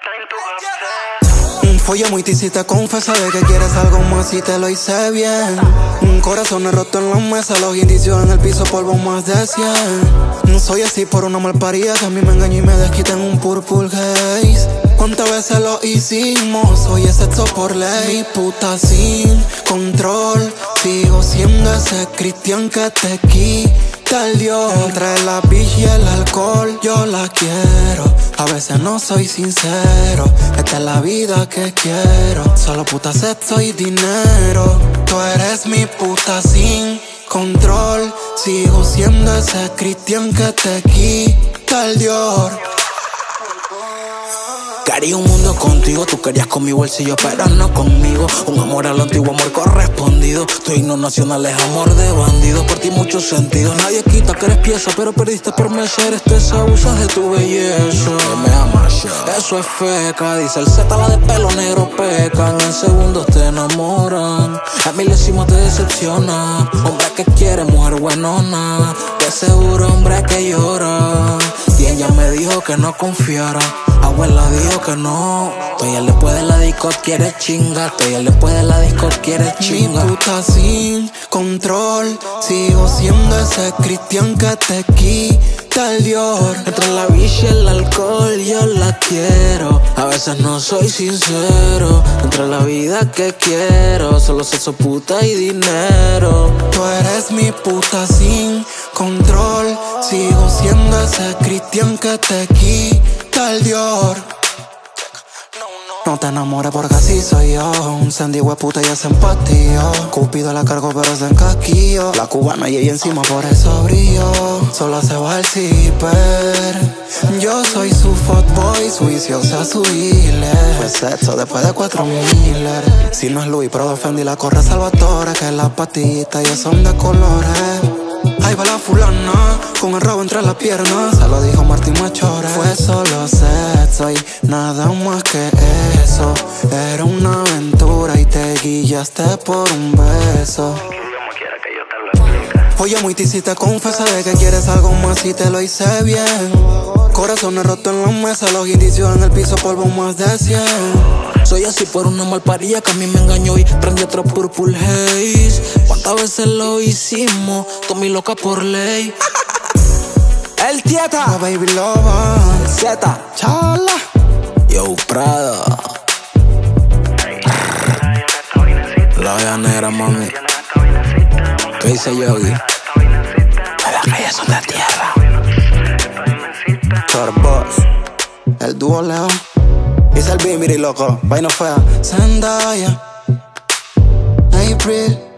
Folla muy si te confesa de que quieres algo más y te lo hice bien. Corazones rotos en la mesa, los indicios en el piso, polvo más de 100. No soy así por una malparida que a mí me engañó y me desquita en un purple haze. ¿Cuántas veces lo hicimos? Hoy es sexo por ley. Mi puta sin control, sigo siendo ese cristian que te quita el Dios. Entre la bitch y el alcohol, yo la quiero. A veces no soy sincero, esta es la vida que quiero. Solo puta, sexo y dinero. Tú eres mi puta sin control, sigo siendo ese cristian que te quita el Dior. Quería un mundo contigo, tú querías con mi bolsillo, pero no conmigo. Un amor a lo antiguo, amor correspondido. Tu himno nacional es amor de bandido. Por ti mucho sentido, nadie quita que eres pieza, pero perdiste por merecer. Abusas de tu belleza. Me amas ya. Eso es feca, dice el Z, la de pelo negro pecan. En segundos te enamoran, a milésimos te decepciona. Hombre que quiere, mujer buenona, de seguro hombre que llora. Y ella me dijo que no confiara, abuela dijo que no. Todavía después de la disco quiere chinga, todavía después de la disco quiere chinga. Mi puta sin control, sigo siendo ese cristian que te quita el Dior. Entre la bicha y el alcohol yo la quiero, a veces no soy sincero. Entre la vida que quiero, solo sexo, puta y dinero. Tú eres mi puta sin control, sigo siendo ese cristian que te quita el Dior. No te enamores porque así soy yo. Un sandy puta y se empatía. Cupido la cargo pero se encasquillo. La cubana y ella encima por eso brillo. Solo se va el zipper. Yo soy su fuckboy, su viciosa, su healer. Fue sexo después de 4000. Si no es Louis, pero Fendi la corre Salvatore. Que las patitas ya son de colores. Ahí va la fulana, con el rabo entre las piernas. Se lo dijo Martín Machore. Fue solo sexo y nada más que eso. Era una aventura y te guillaste por un beso. Oye, muy si te confesa de que quieres algo más y te lo hice bien. Corazones rotos en la mesa, los indicios en el piso, polvo más de 100. Soy así por una malparida que a mí me engañó y prendí otro purple haze. ¿Cuántas veces lo hicimos? Tú mi loca por ley. El Tieta, La baby lover, Z, chala. Yo Prada, la olla negra, mami. ¿Qué dice Yogi? Las calles son de tierra. Boss, el dúo León. Dice el Bimiri, loco, vaina fea. Zendaya, April.